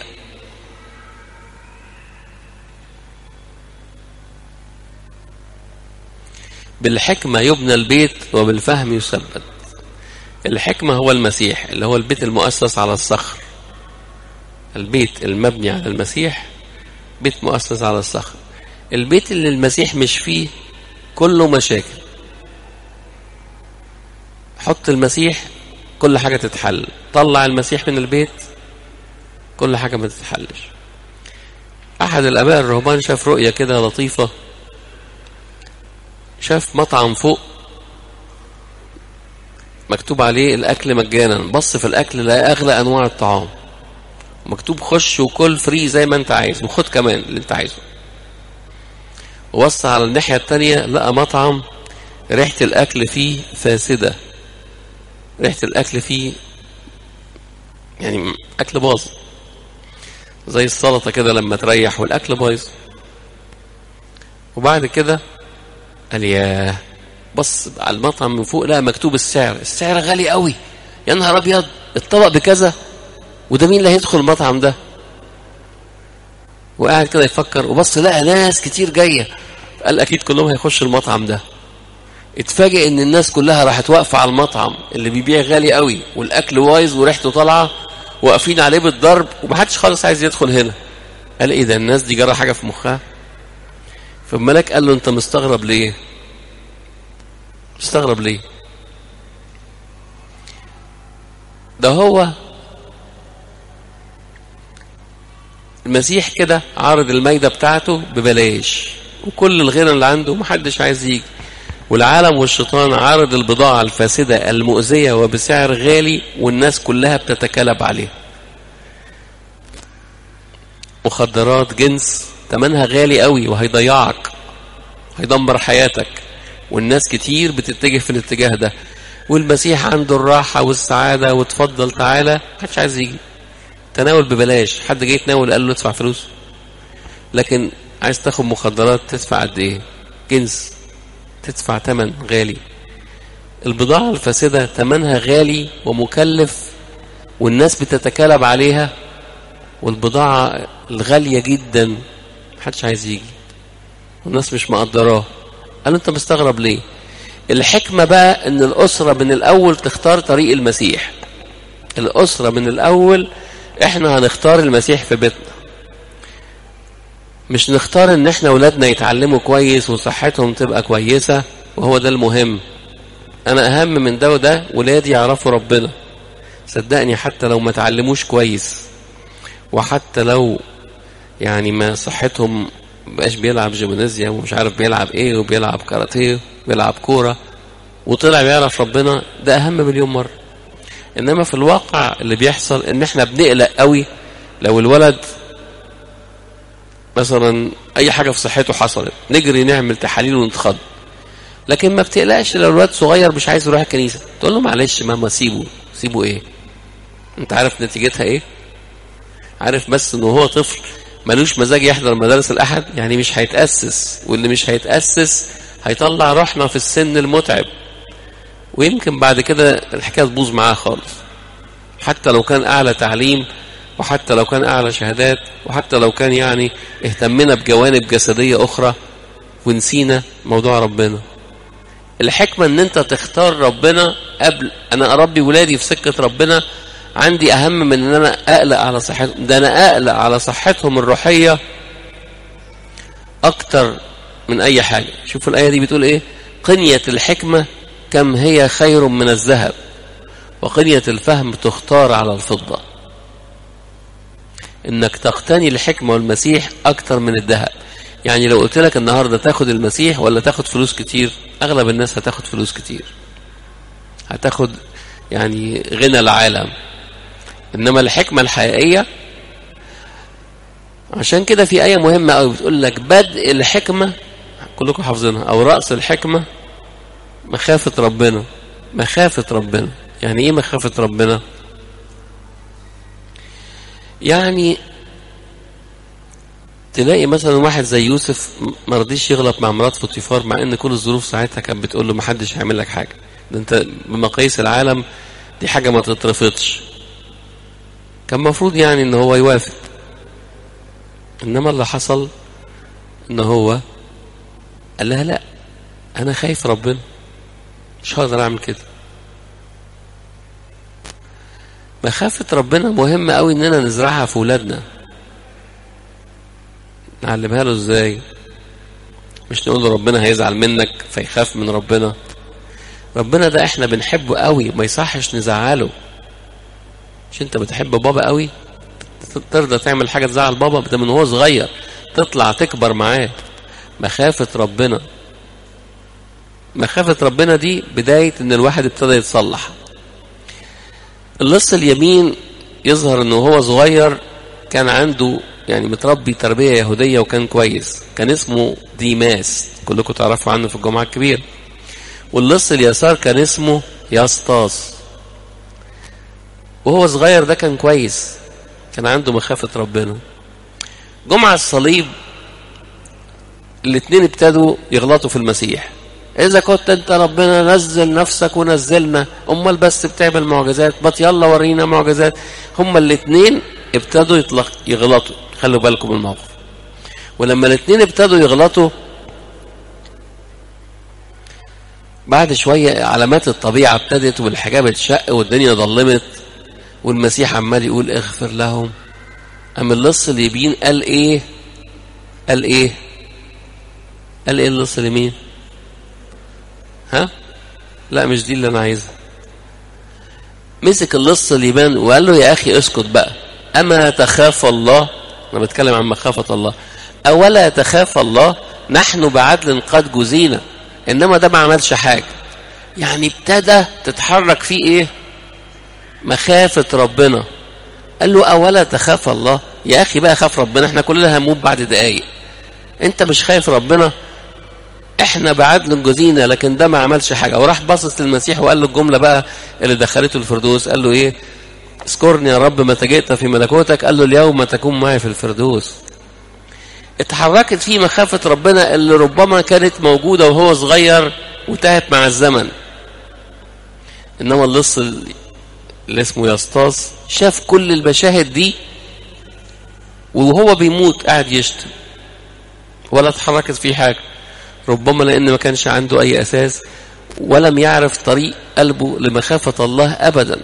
[SPEAKER 1] بالحكمة يبنى البيت وبالفهم يثبت. الحكمة هو المسيح اللي هو البيت المؤسس على الصخر. البيت المبني على المسيح بيت مؤسس على الصخر. البيت اللي المسيح مش فيه كله مشاكل. حط المسيح كل حاجة تتحل، طلع المسيح من البيت كل حاجة ما تتحلش. أحد الآباء الرهبان شاف رؤية كده لطيفة، شاف مطعم فوق مكتوب عليه الأكل مجانا، بص في الأكل لقى أغلى أنواع الطعام، مكتوب خش وكل فري زي ما انت عايز وخد كمان اللي انت عايزه. وبص على الناحية التانية لقى مطعم ريحة الأكل فيه فاسدة، ريحة الأكل فيه يعني أكل باظ، زي السلطة كده لما تريح والأكل بايظ. وبعد كده قال ياه، بص على المطعم من فوق لقى مكتوب السعر، السعر غالي قوي، يا نهار أبيض، الطبق بكذا، وده مين اللي هيدخل المطعم ده؟ وقاعد كده يفكر، وبص لقى ناس كتير جاية، قال أكيد كلهم هيخش المطعم ده. اتفاجئ ان الناس كلها راحت واقفة على المطعم اللي بيبيع غالي قوي والأكل وايظ وريحته طالعة، واقفين عليه بالضرب، ومحدش خالص عايز يدخل هنا. قال ايه ده، الناس دي جرى حاجة في مخها؟ فالملاك قال له انت مستغرب ليه؟ مستغرب ليه؟ ده هو المسيح كده عارض المايدة بتاعته ببلاش، وكل الغنى اللي عنده محدش عايز يجي، والعالم والشيطان عارض البضاعة الفاسدة المؤذية وبسعر غالي، والناس كلها بتتكلب عليه. مخدرات جنس تمنها غالي قوي وهيضيعك، هيدمر حياتك، والناس كتير بتتجه في الاتجاه ده، والمسيح عنده الراحة والسعادة وتفضل تعالى، محدش عايز يجي. تناول ببلاش، حد جاي يتناول قال له ادفع فلوس؟ لكن عايز تاخد مخدرات تدفع قد ايه؟ جنس تدفع تمن غالي. البضاعة الفاسدة تمنها غالي ومكلف، والناس بتتكالب عليها، والبضاعة الغالية جدا محدش عايز يجي، والناس مش مقدراه. قال انت مستغرب ليه؟ الحكمة بقى ان الأسرة من الأول تختار طريق المسيح. الأسرة من الأول احنا هنختار المسيح في بيتنا، مش نختار ان احنا ولادنا يتعلموا كويس وصحتهم تبقى كويسة، وهو ده المهم. انا اهم من ده وده ولادي يعرفوا ربنا. صدقني حتى لو ما تعلموش كويس، وحتى لو يعني ما صحتهم مبقاش بيلعب جيمنازيا ومش عارف بيلعب ايه وبيلعب كاراتيه وبيلعب كورة وطلع بيعرف ربنا، ده اهم مليون مرة. انما في الواقع اللي بيحصل ان احنا بنقلق قوي لو الولد مثلا اي حاجة في صحته حصلت، نجري نعمل تحاليل ونتخض. لكن ما بتقلقش لو الولد صغير مش عايز يروح الكنيسة، تقول له معلش ماما سيبه. سيبه ايه؟ انت عارف نتيجتها ايه؟ عارف بس انه هو طفل ملوش مزاج يحضر مدارس الأحد، يعني مش هيتأسس، واللي مش هيتأسس هيطلع روحنا في السن المتعب، ويمكن بعد كده الحكاية تبوظ معاه خالص، حتى لو كان أعلى تعليم، وحتى لو كان أعلى شهادات، وحتى لو كان يعني اهتمنا بجوانب جسدية أخرى ونسينا موضوع ربنا. الحكمة ان انت تختار ربنا قبل انا اربي ولادي في سكة ربنا. عندي اهم من ان انا اقلق على صحتهم، ده انا اقلق على صحتهم الروحية اكتر من اي حاجة. شوفوا الاية دي بتقول ايه؟ قنية الحكمة كم هي خير من الذهب، وقنية الفهم تختار على الفضة. انك تقتني الحكمة والمسيح اكتر من الذهب. يعني لو قلت لك النهاردة تاخد المسيح ولا تاخد فلوس كتير، اغلب الناس هتاخد فلوس كتير، هتاخد يعني غنى العالم. انما الحكمة الحقيقية، عشان كده في آية مهمة قوي بتقول لك بدء الحكمة، كلكم حافظينها، او رأس الحكمة مخافة ربنا. مخافة ربنا يعني ايه مخافة ربنا؟ يعني تلاقي مثلا واحد زي يوسف ما رضيش يغلط مع مرات فوتيفار، مع ان كل الظروف ساعتها كانت بتقول له ما حدش هيعمل لك حاجه، ده انت بمقاييس العالم دي حاجه ما تترفضش. كان مفروض يعني ان هو يوافق، انما اللي حصل ان هو قال لها لا، انا خايف ربنا، مش هقدر اعمل كده. مخافة ربنا مهمة قوي اننا نزرعها في ولادنا. نعلمها له ازاي؟ مش نقول له ربنا هيزعل منك فيخاف من ربنا. ربنا ده احنا بنحبه قوي، ما يصحش نزعله. مش انت بتحب بابا قوي ترضى تعمل حاجة تزعل بابا؟ ده من هو صغير تطلع تكبر معاه. مخافة ربنا، مخافة ربنا دي بداية ان الواحد ابتدى يتصلح. اللص اليمين يظهر انه هو صغير كان عنده يعني متربي تربية يهودية وكان كويس، كان اسمه ديماس، كلكم تعرفوا عنه في الجمعة الكبير. واللص اليسار كان اسمه يسطاس، وهو صغير ده كان كويس، كان عنده مخافة ربنا. جمعة الصليب الاثنين ابتدوا يغلطوا في المسيح. اذا كنت انت ربنا نزل نفسك ونزلنا، امال بس بتعمل معجزات، بط يلا ورينا معجزات. هما الاثنين ابتدوا يطلق يغلطوا، خلوا بالكم الموقف. ولما الاثنين ابتدوا يغلطوا بعد شوية علامات الطبيعة ابتدت والحجاب اتشق والدنيا ظلمت والمسيح عمال يقول اغفر لهم. أم اللص اليمين قال ايه؟ قال ايه؟ قال ايه اللص اليمين؟ ها؟ لا مش دي اللي انا عايزها. مسك اللص اليمين وقال له يا اخي اسكت بقى، اما تخاف الله؟ انا بتكلم عن مخافة الله. اولا تخاف الله؟ نحن بعدل قد جزينا. انما ده ما عملش حاجة. يعني ابتدى تتحرك فيه ايه؟ مخافة ربنا. قال له اولا تخاف الله؟ يا اخي بقى خاف ربنا، احنا كلنا هنموت بعد دقايق، انت مش خايف ربنا؟ احنا بعدل جزينا، لكن ده ما عملش حاجة. وراح باصص للمسيح وقال له الجملة بقى اللي دخلته الفردوس، قال له ايه؟ اذكرني يا رب متى جئت في ملكوتك. قال له اليوم تكون معي في الفردوس. اتحركت فيه مخافة ربنا اللي ربما كانت موجودة وهو صغير وتاهت مع الزمن. انما اللص اللي اسمه يسطاس شاف كل المشاهد دي وهو بيموت قاعد يشتم ولا اتحركت فيه حاجة، ربما لأن ما كانش عنده أي أساس ولم يعرف طريق قلبه لمخافة الله أبدا.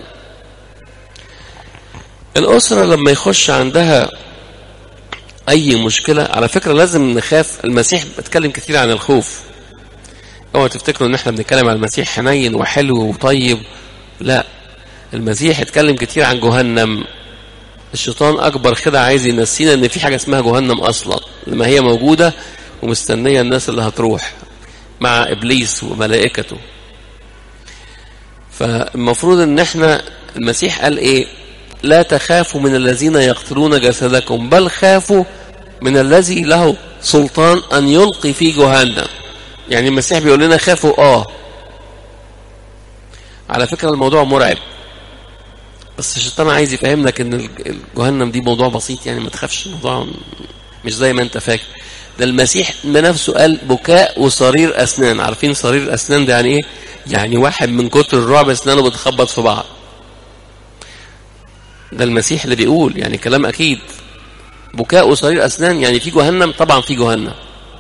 [SPEAKER 1] الأسرة لما يخش عندها أي مشكلة، على فكرة لازم نخاف. المسيح بتكلم كثير عن الخوف، اوعوا تفتكروا ان احنا بنتكلم عن المسيح حنين وحلو وطيب، لا، المسيح اتكلم كتير عن جهنم. الشيطان أكبر خدعة عايز ينسينا ان في حاجة اسمها جهنم أصلا، لما هي موجودة ومستنية الناس اللي هتروح مع إبليس وملائكته. فالمفروض ان احنا، المسيح قال ايه؟ لا تخافوا من الذين يقتلون جسدكم، بل خافوا من الذي له سلطان أن يلقي في جهنم. يعني المسيح بيقول لنا خافوا. آه على فكرة الموضوع مرعب، بس الشيطان عايز يفهم لك ان الجهنم دي موضوع بسيط، يعني ما تخافش، الموضوع مش زي ما انت فاكر. ده المسيح بنفسه قال بكاء وصرير أسنان. عارفين صرير الأسنان ده يعني ايه؟ يعني واحد من كتر الرعب أسنانه بتخبط في بعض. ده المسيح اللي بيقول، يعني كلام أكيد. بكاء وصرير أسنان يعني في جهنم، طبعا في جهنم.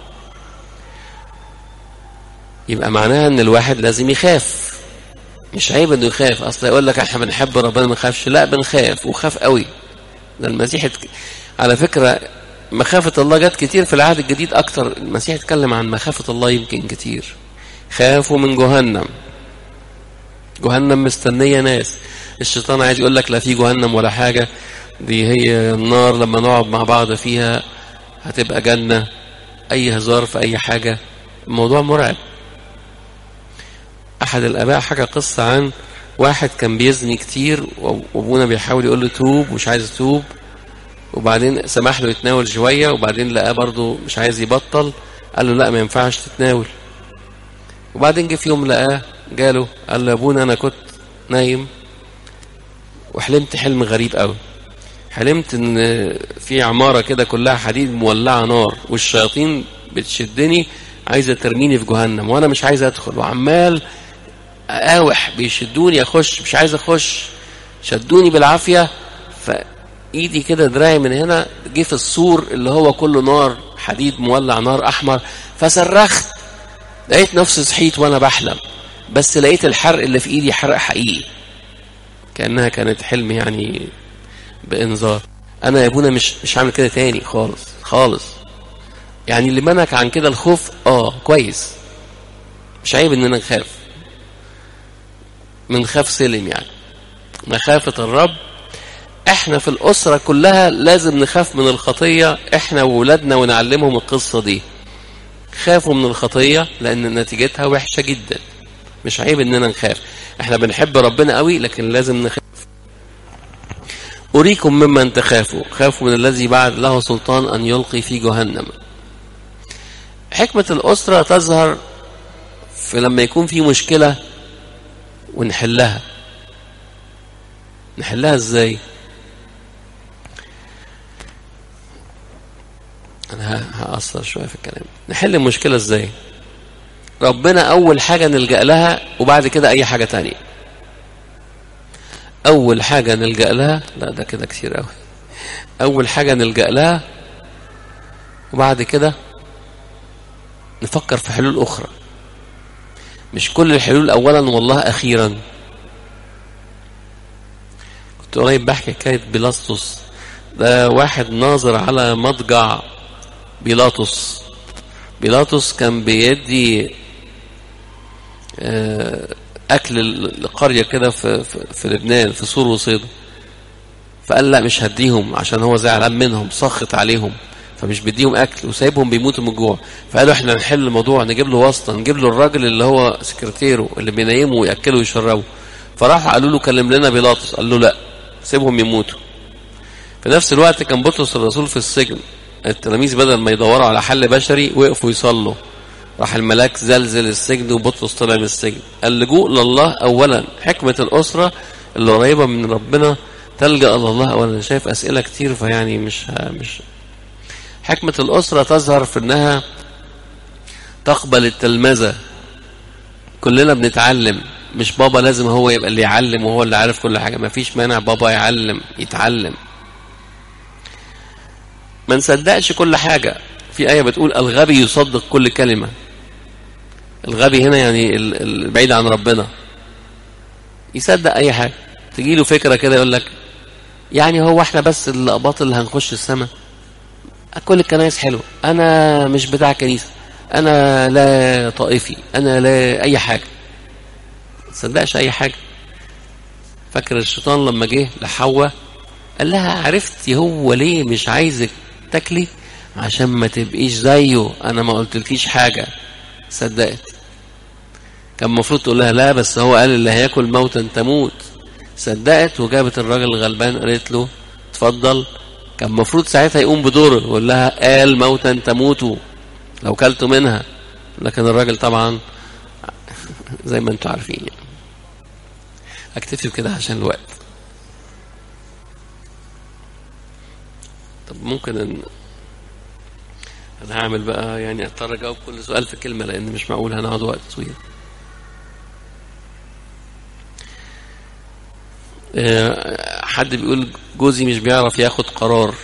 [SPEAKER 1] يبقى معناها ان الواحد لازم يخاف، مش عيب انه يخاف. اصلا يقول لك احنا بنحب ربنا ما نخافش، لا بنخاف وخاف قوي. ده المسيح على فكرة مخافة الله جت كتير في العهد الجديد اكتر. المسيح اتكلم عن مخافة الله يمكن كتير. خافوا من جهنم، جهنم مستنية ناس. الشيطان عايز يقول لك لا في جهنم ولا حاجة، دي هي النار لما نقعد مع بعض فيها هتبقى جنة. اي هزار في اي حاجة، الموضوع مرعب. احد الاباء حكى قصة عن واحد كان بيزني كتير وابونا بيحاول يقول له توب ومش عايز يتوب، وبعدين سمح له يتناول شوية، وبعدين لقاه برضه مش عايز يبطل، قال له لا ما ينفعش تتناول. وبعدين جه في يوم لقاه جاله قال له يا ابونا انا كنت نايم وحلمت حلم غريب قوي. حلمت ان في عمارة كده كلها حديد مولعة نار، والشياطين بتشدني عايزة ترميني في جهنم، وانا مش عايز ادخل، وعمال اقاوح بيشدوني اخش، مش عايز اخش، شدوني بالعافية. ايدي كده دراعي من هنا جه في السور اللي هو كله نار حديد مولع نار احمر، فصرخت لقيت نفسي صحيت وانا بحلم، بس لقيت الحرق اللي في ايدي حرق حقيقي كأنها كانت حلم يعني بانذار. انا يا ابونا مش مش هعمل كده تاني خالص خالص. يعني اللي منعك عن كده الخوف اه كويس، مش عيب اننا نخاف، من خاف سلم يعني مخافة الرب. احنا في الاسرة كلها لازم نخاف من الخطية احنا وولادنا ونعلمهم القصة دي. خافوا من الخطية لان نتيجتها وحشة جدا، مش عيب اننا نخاف. احنا بنحب ربنا قوي لكن لازم نخاف. أريكم ممن تخافوا، خافوا من الذي بعد له سلطان أن يلقي في جهنم. حكمة الأسرة تظهر في لما يكون في مشكلة ونحلها. نحلها ازاي؟ أنا هأثر شوية في الكلام. نحل المشكلة ازاي؟ ربنا أول حاجة نلجأ لها وبعد كده أي حاجة تانية. أول حاجة نلجأ لها، لا ده كده كتير أوي. أول حاجة نلجأ لها وبعد كده نفكر في حلول أخرى. مش كل الحلول أولا والله أخيرا. كنت قريب بحكي حكاية بيلاطس. ده واحد ناظر على مضجع بيلاطس. بيلاطس كان بيدي أكل لقرية كده في, في, في لبنان في سور وصيدا. فقال لا مش هديهم عشان هو زعلان منهم سخط عليهم، فمش بديهم أكل وسايبهم بيموتوا من الجوع. فقالوا احنا نحل الموضوع، نجيب له واسطة، نجيب له الراجل اللي هو سكرتيره اللي بينيمه ويأكله ويشربه. فراحوا قالوا له كلم لنا بيلاطس، قال له لا سيبهم يموتوا. في نفس الوقت كان بطرس الرسول في السجن. التلاميذ بدل ما يدوروا على حل بشري وقفوا يصلوا. راح الملاك زلزل السجن وبطرس طلع من السجن. اللجوء لله أولا. حكمة الأسرة اللي قريبة من ربنا تلجأ لله أولا. شايف أسئلة كتير فيعني مش مش حكمة الأسرة تظهر في أنها تقبل التلمذة. كلنا بنتعلم، مش بابا لازم هو يبقى اللي يعلم وهو اللي عارف كل حاجة. ما فيش مانع بابا يعلم يتعلم. ما نصدقش كل حاجة. في آية بتقول الغبي يصدق كل كلمة. الغبي هنا يعني البعيد عن ربنا يصدق أي حاجة. تجيله فكرة كده يقول لك يعني هو احنا بس الأقباط اللي هنخش السماء؟ كل الكنائس حلوة، أنا مش بتاع كنيسة، أنا لا طائفي، أنا لا أي حاجة. تصدقش أي حاجة. فاكر الشيطان لما جه لحواء قال لها عرفتي هو ليه مش عايزك تاكلي؟ عشان ما تبقيش زيه، أنا ما قلتلكيش حاجة. صدقت. كان المفروض تقول لها لا بس هو قال اللي هياكل موتا تموت. صدقت وجابت الراجل الغلبان قالت له اتفضل. كان المفروض ساعتها يقوم بدوره ويقول لها قال موتا تموتوا لو كلتوا منها. لكن الراجل طبعا زي ما انتوا عارفين يعني. اكتفي بكده عشان الوقت. طب ممكن ان انا هعمل بقى يعني اضطر اجاوب كل سؤال في كلمة لان مش معقول هنقعد وقت طويل. حد بيقول جوزي مش بيعرف ياخد قرار.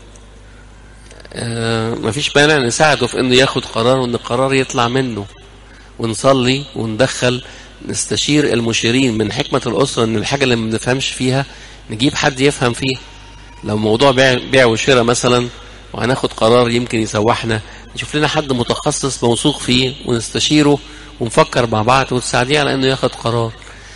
[SPEAKER 1] مفيش مانع نساعده في انه ياخد قرار وان القرار يطلع منه، ونصلي وندخل نستشير المشيرين. من حكمة الأسرة ان الحاجة اللي ما بنفهمش فيها نجيب حد يفهم فيه. لو موضوع بيع, بيع وشراء مثلا وهناخد قرار يمكن يسوحنا، نشوف لنا حد متخصص موثوق فيه ونستشيره ونفكر مع بعض وتساعديه على انه ياخد قرار.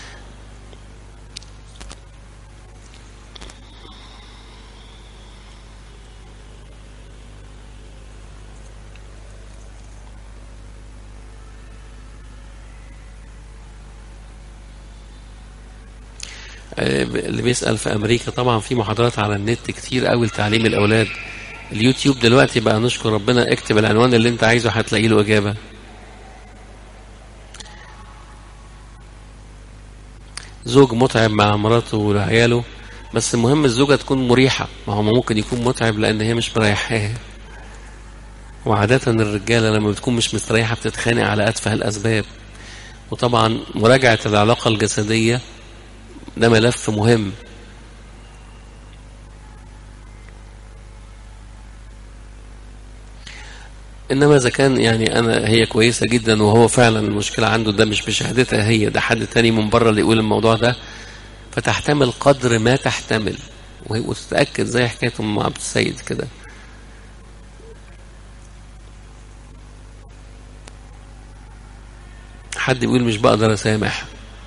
[SPEAKER 1] اللي بيسأل في أمريكا طبعا في محاضرات على النت كتير قوي لتعليم الأولاد. اليوتيوب دلوقتي بقى نشكر ربنا اكتب العنوان اللي انت عايزه هتلاقي له إجابة. زوج متعب مع مراته وعياله، بس المهم الزوجة تكون مريحة. ما هو ممكن يكون متعب لأن هي مش مريحاه. وعادة الرجالة لما بتكون مش مستريحة بتتخانق على أتفه الأسباب. وطبعا مراجعة العلاقة الجسدية ده ملف مهم. انما اذا كان يعني انا هي كويسه جدا وهو فعلا المشكله عنده ده مش بشهادتها هي، ده حد تاني من بره اللي يقول الموضوع ده، فتحتمل قدر ما تحتمل وتتاكد زي حكايه ام عبد السيد كده. حد يقول مش بقدر اسامح،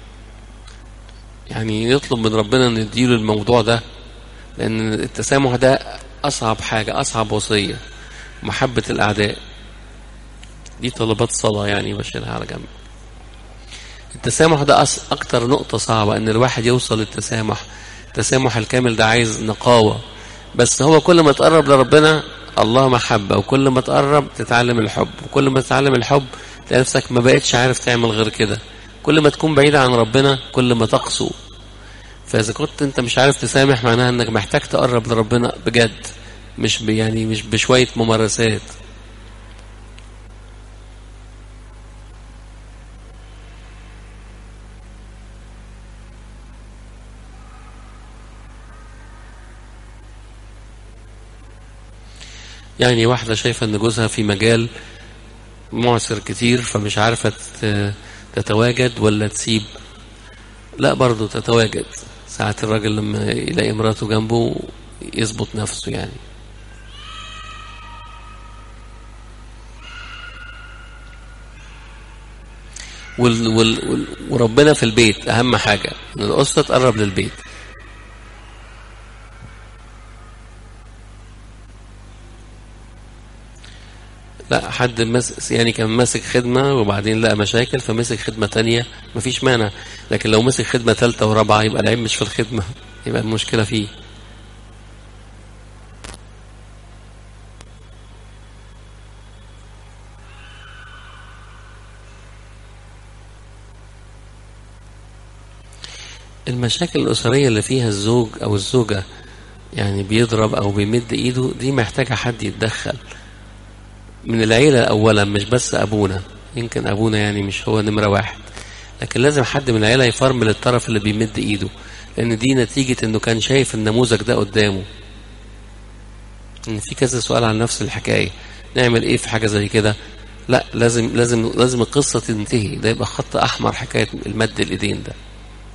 [SPEAKER 1] يعني يطلب من ربنا ان يديله الموضوع ده، لان التسامح ده اصعب حاجه، اصعب وصيه. محبه الاعداء دي طلبات صلاه يعني بشيلها على جنب. التسامح ده اكتر نقطه صعبه ان الواحد يوصل للتسامح. التسامح الكامل ده عايز نقاوه، بس هو كل ما تقرب لربنا الله محبه، وكل ما تقرب تتعلم الحب، وكل ما تتعلم الحب تلاقي نفسك ما بقتش عارف تعمل غير كده. كل ما تكون بعيد عن ربنا كل ما تقسو. فاذا كنت انت مش عارف تسامح معناها انك محتاج تقرب لربنا بجد، مش يعني مش بشويه ممارسات. يعني واحدة شايفة ان جوزها في مجال معسر كتير فمش عارفة تتواجد ولا تسيب. لا برضو تتواجد، ساعات الراجل لما يلاقي امراته جنبه يظبط نفسه يعني. وال وال وال وربنا في البيت اهم حاجة ان الأسرة تقرب للبيت. لا حد مس يعني كان ماسك خدمة وبعدين لقى مشاكل فمسك خدمة تانية مفيش مانع، لكن لو مسك خدمة ثالثة ورابعة يبقى العيب مش في الخدمة، يبقى المشكلة فيه. المشاكل الأسرية اللي فيها الزوج أو الزوجة يعني بيضرب أو بيمد إيده دي محتاجة حد يتدخل من العيلة أولا، مش بس أبونا، يمكن أبونا يعني مش هو نمرة واحد، لكن لازم حد من العيلة يفرمل الطرف اللي بيمد إيده، لأن دي نتيجة إنه كان شايف النموذج ده قدامه. إن في كذا سؤال عن نفس الحكاية، نعمل إيه في حاجة زي كده؟ لا لازم لازم لازم القصة تنتهي، ده يبقى خط أحمر حكاية المد الإيدين ده.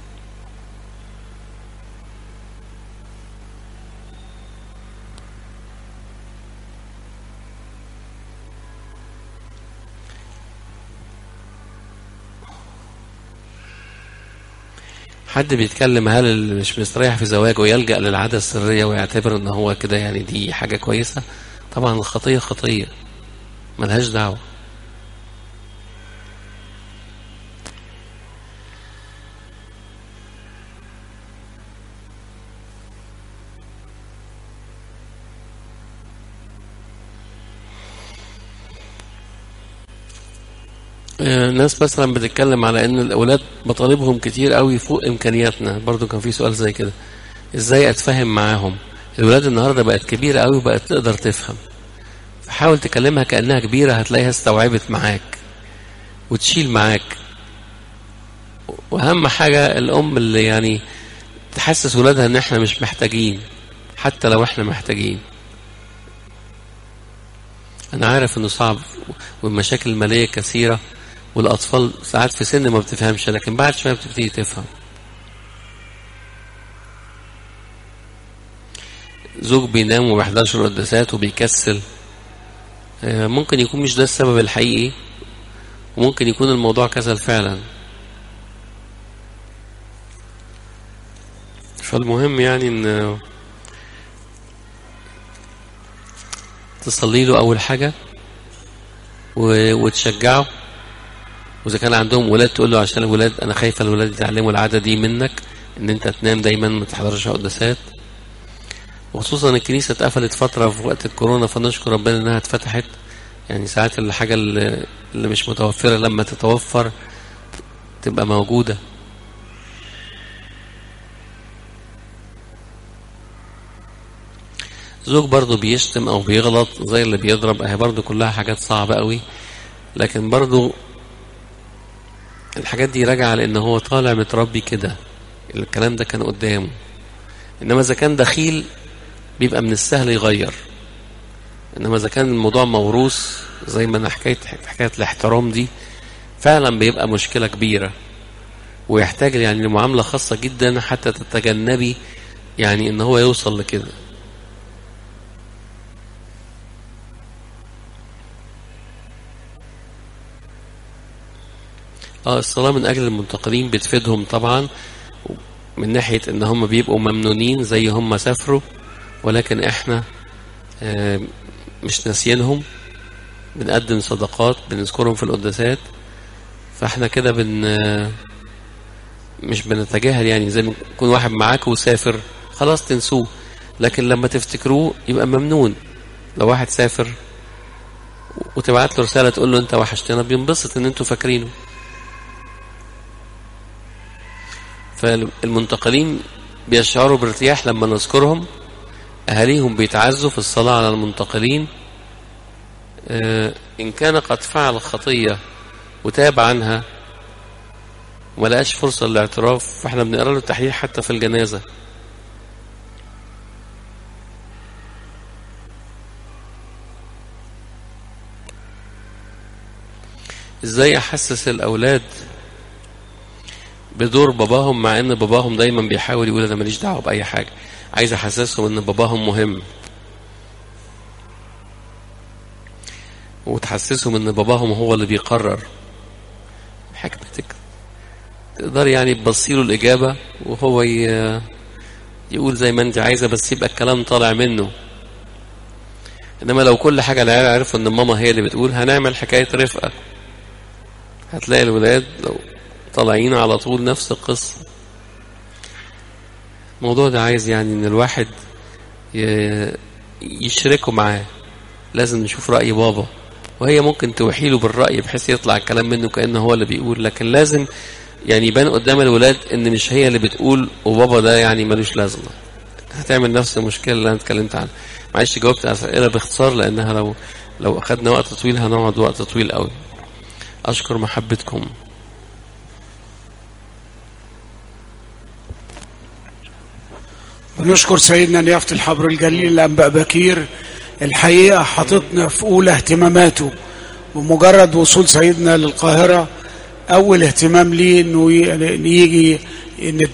[SPEAKER 1] حد بيتكلم هل اللي مش مستريح في زواجه يلجأ للعادة السرية ويعتبر ان هو كده يعني دي حاجة كويسة؟ طبعا الخطية خطية ملهاش دعوة. الناس مثلا بتتكلم على ان الاولاد مطالبهم كتير قوي فوق امكانياتنا، برضو كان في سؤال زي كده، ازاي اتفاهم معاهم؟ الولاد النهارده بقت كبيره قوي وبقت تقدر تفهم، فحاول تكلمها كانها كبيره هتلاقيها استوعبت معاك وتشيل معاك. واهم حاجه الام اللي يعني تحسس ولادها ان احنا مش محتاجين حتى لو احنا محتاجين. انا عارف انه صعب والمشاكل الماليه كثيره والاطفال ساعات في سن ما بتفهمش، لكن بعد شويه بتبتدي تفهم. زوج بينام وما بيحضرش القداسات وبيكسل، ممكن يكون مش ده السبب الحقيقي، وممكن يكون الموضوع كسل فعلا. فالمهم يعني ان تصلي له اول حاجه وتشجعه، واذا كان عندهم ولاد تقول له عشان الولاد انا خايفه الولاد يتعلموا العاده دي منك، ان انت تنام دايما ما تحضرش قداسات. وخصوصا الكنيسه اتقفلت فتره في وقت الكورونا، فنشكر ربنا انها اتفتحت. يعني ساعات الحاجه اللي مش متوفره لما تتوفر تبقى موجوده. زوج برضو بيشتم او بيغلط زي اللي بيضرب، اهي برضو كلها حاجات صعبه قوي، لكن برضو الحاجات دي راجعه لان هو طالع متربي كده، الكلام ده كان قدامه. انما اذا كان دخيل بيبقى من السهل يغير، انما اذا كان الموضوع موروث زي ما انا حكيت حكايه الاحترام دي، فعلا بيبقى مشكله كبيره ويحتاج يعني لمعامله خاصه جدا حتى تتجنبي يعني ان هو يوصل لكده. اه الصلاة من اجل المنتقلين بتفيدهم طبعا، من ناحية ان هم بيبقوا ممنونين زي هم سافروا، ولكن احنا آه مش ناسينهم، بنقدم صدقات بنذكرهم في القداسات، فاحنا كده بن آه مش بنتجاهل. يعني زي ما يكون واحد معاك وسافر خلاص تنسوه، لكن لما تفتكروه يبقى ممنون. لو واحد سافر وتبعت له رسالة تقول له انت وحشتنا، بينبسط ان انتوا فاكرينه. فالمنتقلين بيشعروا بارتياح لما نذكرهم، أهاليهم بيتعزوا في الصلاة على المنتقلين. آه إن كان قد فعل خطية وتاب عنها وما لقاش فرصة للاعتراف، فاحنا بنقرأ له التحليل حتى في الجنازة. ازاي احسس الاولاد بدور باباهم مع ان باباهم دايما بيحاول يقول انا ماليش دعوه باي حاجه؟ عايز احسسهم ان باباهم مهم، وتحسسهم ان باباهم هو اللي بيقرر. حكمتك تقدر يعني تبصيله الاجابه وهو يقول زي ما انت عايزه، بس يبقى الكلام طالع منه. انما لو كل حاجه العيال عرفوا ان ماما هي اللي بتقول، هنعمل حكايه رفقه، هتلاقي الولاد لو طالعين على طول نفس القصة. الموضوع ده عايز يعني ان الواحد يشركه معاه. لازم نشوف رأي بابا، وهي ممكن توحيله بالرأي بحيث يطلع الكلام منه كأنه هو اللي بيقول، لكن لازم يعني يبان قدام الولاد ان مش هي اللي بتقول وبابا ده يعني ملوش لازمة. هتعمل نفس المشكلة اللي انا اتكلمت عنها. معلش جاوبت على الأسئلة باختصار لانها لو لو اخدنا وقت طويل هنقعد وقت طويل قوي. اشكر محبتكم.
[SPEAKER 2] ونشكر سيدنا نيافة الحبر الجليل الأنبا بكير، الحقيقة حطتنا في أولى اهتماماته. ومجرد وصول سيدنا للقاهرة أول اهتمام ليه إنه يجي إن